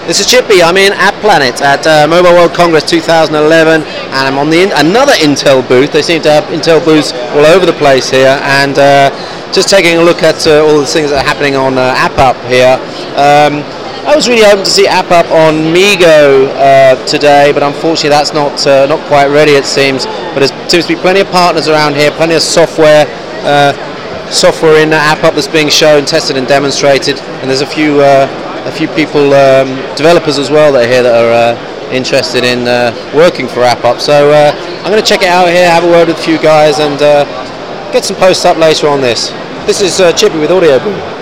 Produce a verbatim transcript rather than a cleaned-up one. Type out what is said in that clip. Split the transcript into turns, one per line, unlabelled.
This is Chippy. I'm in App Planet at uh, Mobile World Congress two thousand eleven, and I'm on the in another Intel booth. They seem to have Intel booths all over the place here, and uh, just taking a look at uh, all the things that are happening on uh, AppUp here. Um, I was really hoping to see AppUp on MeeGo uh, today, but unfortunately that's not uh, not quite ready, it seems. But there seems to be plenty of partners around here, plenty of software. Uh, software in uh, AppUp that's being shown, tested and demonstrated, and there's a few uh, a few people, um, developers as well, that are here that are uh, interested in uh, working for AppUp. So uh, I'm going to check it out here, have a word with a few guys, and uh, get some posts up later on this. This is uh, Chippy with Audio Boom.